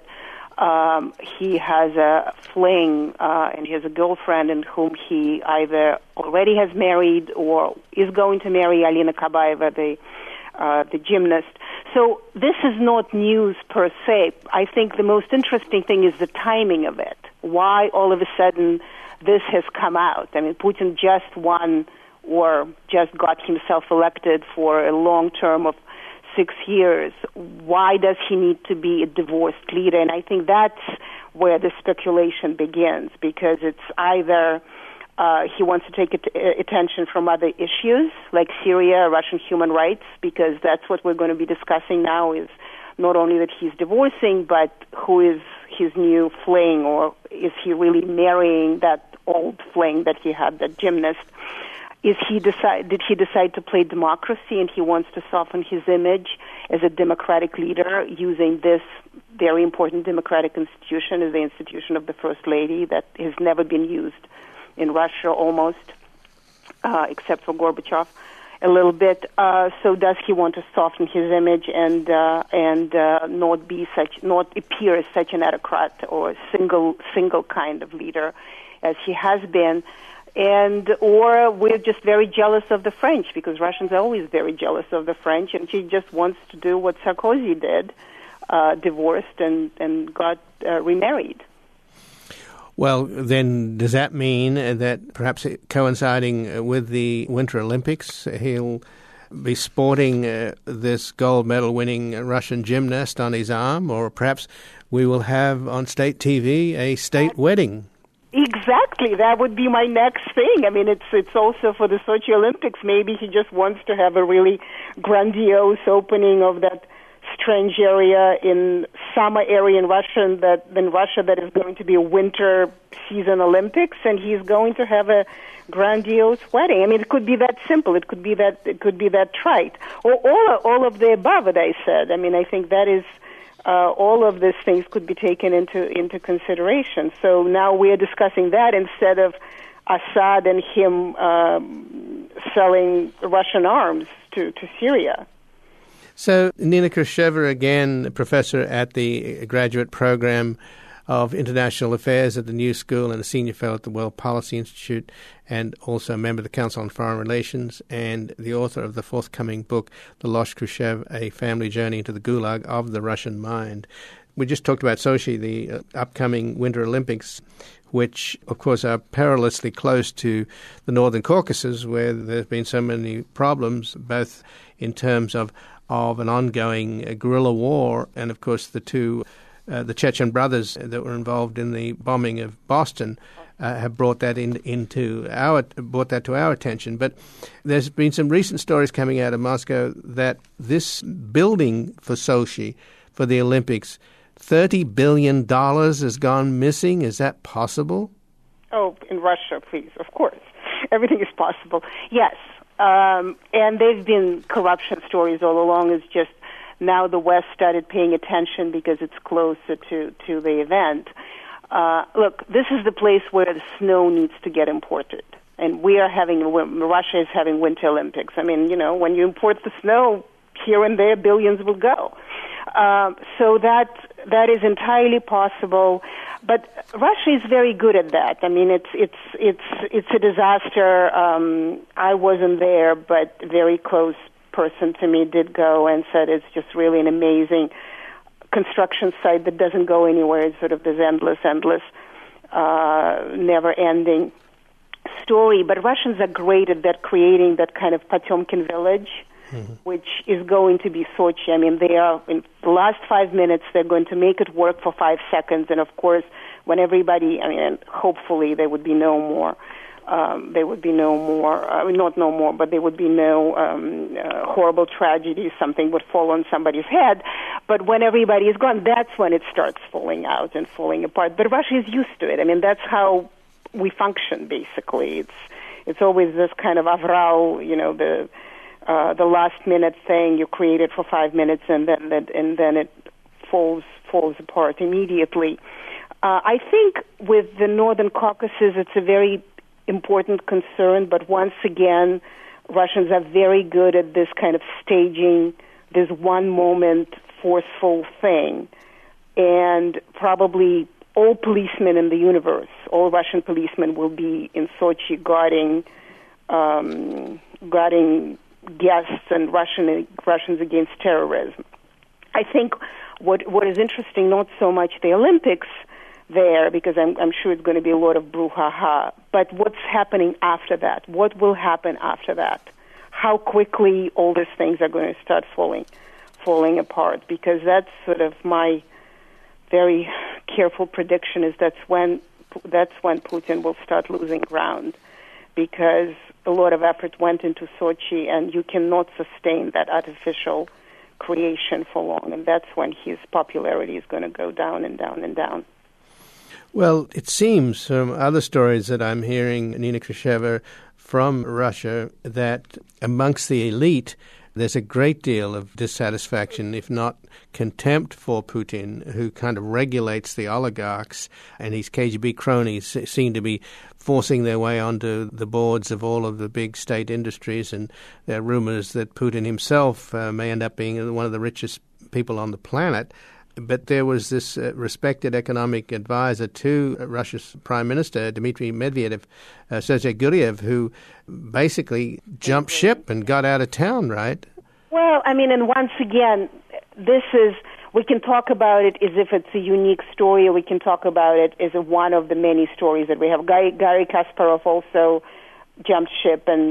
he has a fling and he has a girlfriend in whom he either already has married or is going to marry, Alina Kabaeva, the gymnast. So this is not news per se. I think the most interesting thing is the timing of it. Why all of a sudden this has come out? I mean, Putin just won or just got himself elected for a long term of 6 years. Why does he need to be a divorced leader? And I think that's where the speculation begins, because it's either he wants to take attention from other issues like Syria, Russian human rights, because that's what we're going to be discussing now, is not only that he's divorcing, but who is his new fling, or is he really marrying that old fling that he had, that gymnast? Did he decide to play democracy and he wants to soften his image as a democratic leader using this very important democratic institution as the institution of the First Lady that has never been used in Russia almost, except for Gorbachev, a little bit. So does he want to soften his image and not appear as such an autocrat or a single kind of leader as he has been? Or we're just very jealous of the French, because Russians are always very jealous of the French, and she just wants to do what Sarkozy did, divorced and got remarried. Well, then does that mean that perhaps coinciding with the Winter Olympics, he'll be sporting this gold medal winning Russian gymnast on his arm, or perhaps we will have on state TV a state wedding? Exactly. That would be my next thing. I mean, it's also for the Sochi Olympics. Maybe he just wants to have a really grandiose opening of that strange area in summer area in Russia that is going to be a winter season Olympics, and he's going to have a grandiose wedding. I mean, it could be that simple. It could be that trite, or all of the above that I said. I mean, I think that is all of these things could be taken into consideration. So now we are discussing that instead of Assad and him selling Russian arms to Syria. So, Nina Khrushcheva, again, professor at the graduate program of International Affairs at the New School and a senior fellow at the World Policy Institute, and also a member of the Council on Foreign Relations, and the author of the forthcoming book, The Lost Khrushchev, A Family Journey into the Gulag of the Russian Mind. We just talked about Sochi, the upcoming Winter Olympics, which, of course, are perilously close to the Northern Caucasus, where there's been so many problems, both in terms of an ongoing guerrilla war, and of course the Chechen brothers that were involved in the bombing of Boston have brought that to our attention. But there's been some recent stories coming out of Moscow that this building for Sochi, for the Olympics, $30 billion has gone missing. Is that possible? Oh, in Russia, please, of course. Everything is possible. Yes. And there've been corruption stories all along. It's just now the West started paying attention because it's closer to the event. Look, this is the place where the snow needs to get imported. And Russia is having Winter Olympics. I mean, when you import the snow, here and there, billions will go. So that is entirely possible. But Russia is very good at that. I mean, it's a disaster. I wasn't there, but a very close person to me did go and said it's just really an amazing construction site that doesn't go anywhere. It's sort of this endless, never-ending story. But Russians are great at that, creating that kind of Potemkin village, which is going to be Sochi. I mean, they are, in the last 5 minutes, they're going to make it work for 5 seconds. And, of course, when everybody, hopefully there would be no more. There would be no more, not no more, but there would be no horrible tragedy. Something would fall on somebody's head. But when everybody is gone, that's when it starts falling out and falling apart. But Russia is used to it. I mean, that's how we function, basically. It's always this kind of avral, the last minute thing. You create it for 5 minutes and then it falls apart immediately. I think with the Northern Caucasus, it's a very important concern, but once again, Russians are very good at this kind of staging this one moment forceful thing. And probably all policemen in the universe, all Russian policemen will be in Sochi guarding guests and Russians against terrorism. I think what is interesting, not so much the Olympics there, because I'm sure it's going to be a lot of brouhaha, but what's happening after that? What will happen after that? How quickly all these things are going to start falling apart? Because that's sort of my very careful prediction, is that's when Putin will start losing ground, because a lot of effort went into Sochi, and you cannot sustain that artificial creation for long, and that's when his popularity is going to go down and down and down. Well, it seems from other stories that I'm hearing, Nina Khrushcheva, from Russia, that amongst the elite, there's a great deal of dissatisfaction, if not contempt, for Putin, who kind of regulates the oligarchs, and his KGB cronies seem to be forcing their way onto the boards of all of the big state industries, and there are rumors that Putin himself may end up being one of the richest people on the planet. But there was this respected economic advisor to Russia's Prime Minister, Dmitry Medvedev, Sergei Guriev, who basically jumped ship and got out of town, right? Well, and once again, this is we can talk about it as if it's a unique story, or we can talk about it as one of the many stories that we have. Garry Kasparov also jumped ship and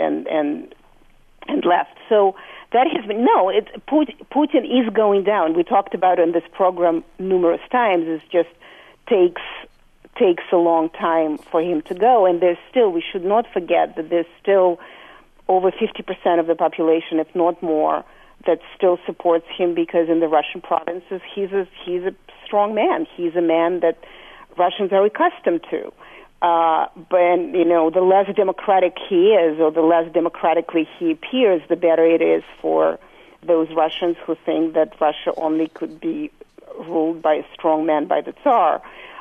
left. So that has been Putin is going down. We talked about it in this program numerous times. It just takes a long time for him to go, and we should not forget that there's still over 50% of the population, if not more, that still supports him, because in the Russian provinces he's a strong man. He's a man that Russians are accustomed to. But the less democratic he is, or the less democratically he appears, the better it is for those Russians who think that Russia only could be ruled by a strong man, by the Tsar.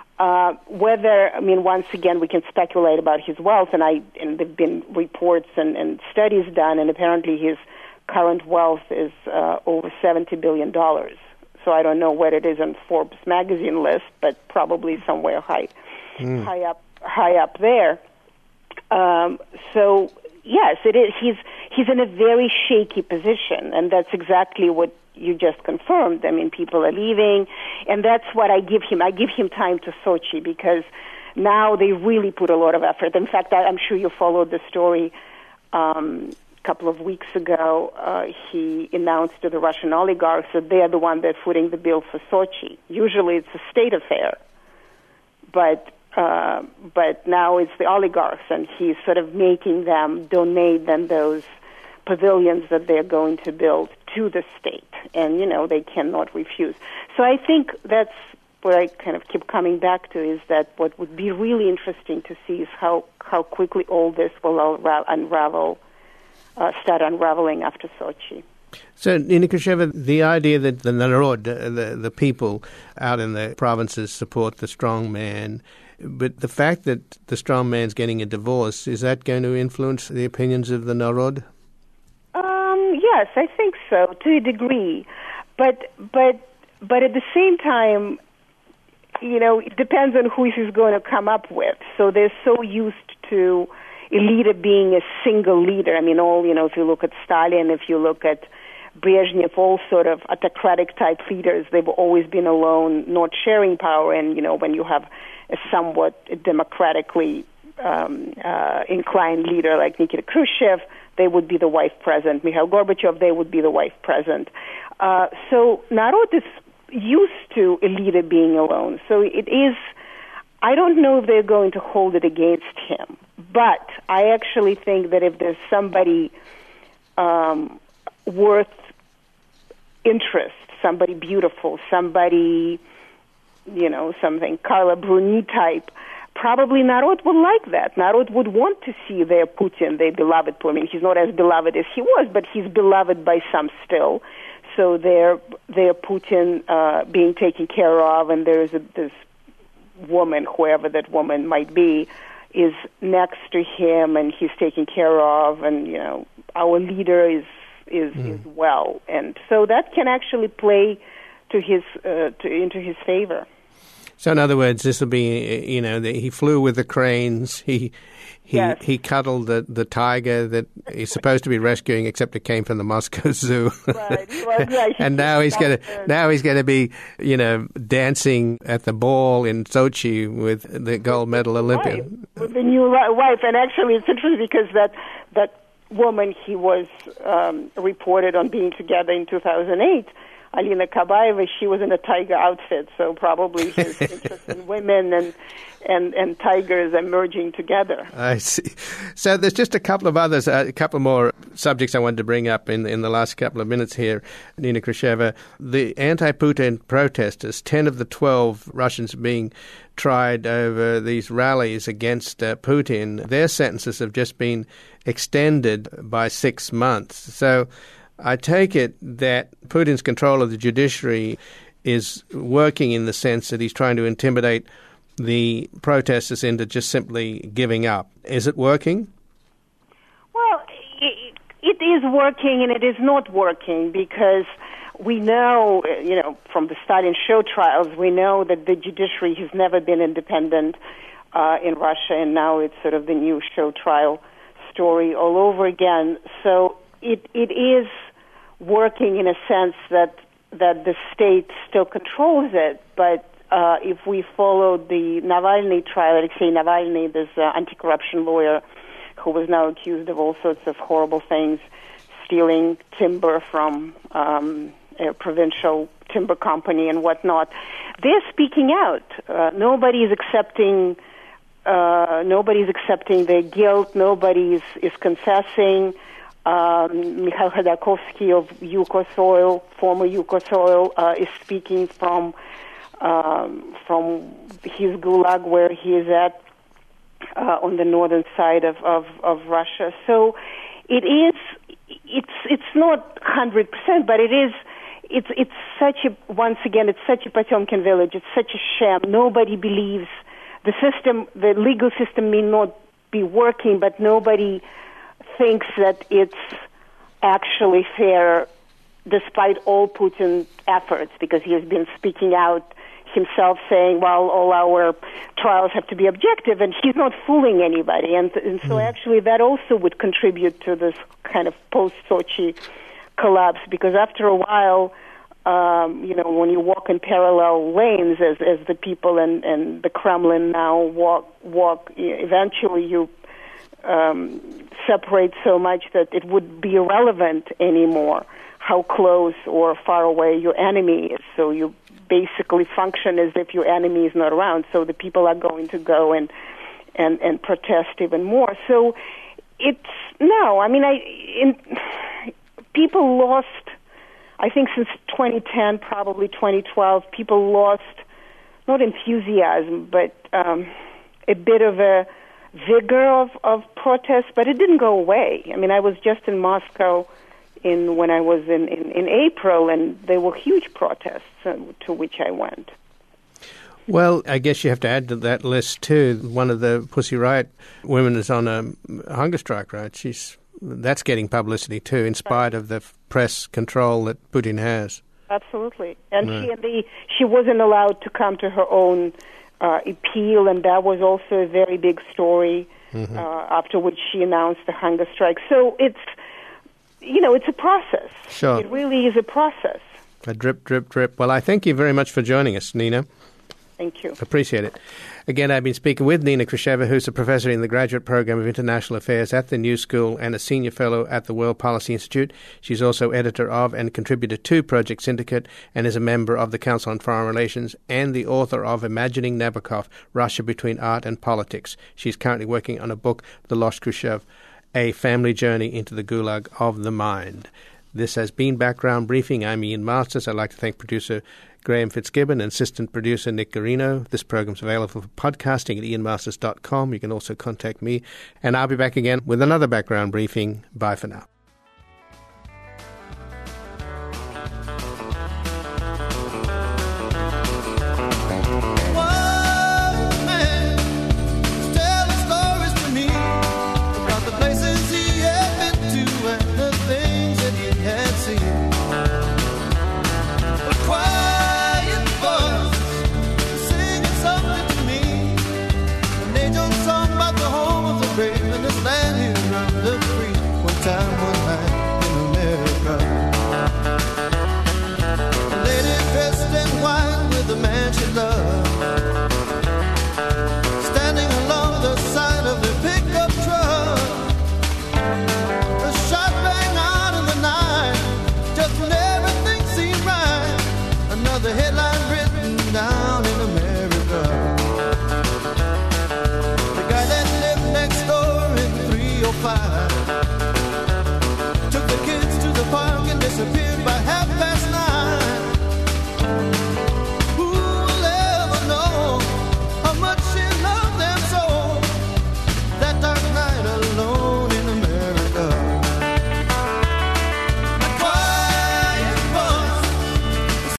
Once again, we can speculate about his wealth, and there've been reports and studies done, and apparently his current wealth is over $70 billion. So I don't know what it is on Forbes magazine list, but probably somewhere high up there. So yes, it is. He's in a very shaky position, and that's exactly what you just confirmed. I mean, people are leaving, and that's what I give him. I give him time to Sochi, because now they really put a lot of effort. In fact, I'm sure you followed the story. A couple of weeks ago, he announced to the Russian oligarchs that they are the one that's footing the bill for Sochi. Usually it's a state affair, but now it's the oligarchs, and he's sort of making them donate those pavilions that they're going to build to the state, and they cannot refuse. So I think that's what I kind of keep coming back to, is that what would be really interesting to see is how quickly all this will start unraveling after Sochi. So, Nina Khrushcheva, the idea that the narod, the people out in the provinces, support the strong man, but the fact that the strong man's getting a divorce, is that going to influence the opinions of the narod? Yes, I think so, to a degree. But at the same time, it depends on who he's going to come up with. So they're so used to a leader being a single leader. I mean, if you look at Stalin, if you look at Brezhnev, all sort of autocratic type leaders, they've always been alone, not sharing power. And, when you have a somewhat democratically inclined leader like Nikita Khrushchev, they would be the vice president. Mikhail Gorbachev, they would be the vice president. So narod is used to a leader being alone. So it is, I don't know if they're going to hold it against him. But I actually think that if there's somebody worth interest, somebody beautiful, somebody, something Carla Bruni type, probably narod would like that. Narod would want to see their Putin, their beloved Putin. I mean, he's not as beloved as he was, but he's beloved by some still. So their Putin being taken care of, and there's this woman, whoever that woman might be, is next to him, and he's taken care of, and our leader is well, and so that can actually play to his into his favor. So in other words, this will be, he flew with the cranes. He cuddled the tiger that he's supposed to be rescuing, except it came from the Moscow Zoo. Right. Well, yeah, and now he's going to be, dancing at the ball in Sochi with the gold medal Olympian. Right. With the new wife, and actually it's interesting because that woman he was reported on being together in 2008. Alina Kabaeva, she was in a tiger outfit, so probably his interest in women and tigers are merging together. I see. So there's just a couple of others, a couple more subjects I wanted to bring up in the last couple of minutes here, Nina Khrushcheva. The anti-Putin protesters, 10 of the 12 Russians being tried over these rallies against Putin, their sentences have just been extended by 6 months. So I take it that Putin's control of the judiciary is working in the sense that he's trying to intimidate the protesters into just simply giving up. Is it working? Well, it is working and it is not working because we know, from the Stalin show trials, we know that the judiciary has never been independent in Russia, and now it's sort of the new show trial story all over again. So it is working in a sense that that the state still controls it, but if we follow the Navalny trial, Alexei Navalny, this anti-corruption lawyer who was now accused of all sorts of horrible things, stealing timber from a provincial timber company and whatnot, they're speaking out. Nobody's accepting their guilt. Nobody is confessing. Mikhail Khodorkovsky of Yukos former Yukos Oil, is speaking from his gulag where he is at on the northern side of Russia. So it's not 100%, but it's such a, once again, it's such a Potemkin village. It's such a sham. Nobody believes the system, the legal system may not be working, but nobody thinks that it's actually fair despite all Putin's efforts, because he has been speaking out himself saying, well, all our trials have to be objective, and he's not fooling anybody. And so actually that also would contribute to this kind of post-Sochi collapse, because after a while, when you walk in parallel lanes as the people and the Kremlin now walk, eventually you separate so much that it would be irrelevant anymore how close or far away your enemy is. So you basically function as if your enemy is not around. So the people are going to go and protest even more. So people lost, I think since 2010, probably 2012, people lost not enthusiasm, but a bit of a vigor of protest, but it didn't go away. I mean, I was just in Moscow when I was in April, and there were huge protests to which I went. Well, I guess you have to add to that list, too. One of the Pussy Riot women is on a hunger strike, right? That's getting publicity, too, in spite of the press control that Putin has. Absolutely. And she wasn't allowed to come to her own appeal, and that was also a very big story, after which she announced the hunger strike. So it's a process. Sure. It really is a process. A drip, drip, drip. Well, I thank you very much for joining us, Nina. Thank you. Appreciate it. Again, I've been speaking with Nina Khrushcheva, who's a professor in the Graduate Program of International Affairs at the New School and a senior fellow at the World Policy Institute. She's also editor of and contributor to Project Syndicate and is a member of the Council on Foreign Relations and the author of Imagining Nabokov, Russia Between Art and Politics. She's currently working on a book, The Lost Khrushchev, A Family Journey into the Gulag of the Mind. This has been Background Briefing. I'm Ian Masters. I'd like to thank producer Graham Fitzgibbon and assistant producer Nick Garino. This program's available for podcasting at ianmasters.com. You can also contact me, and I'll be back again with another Background Briefing. Bye for now.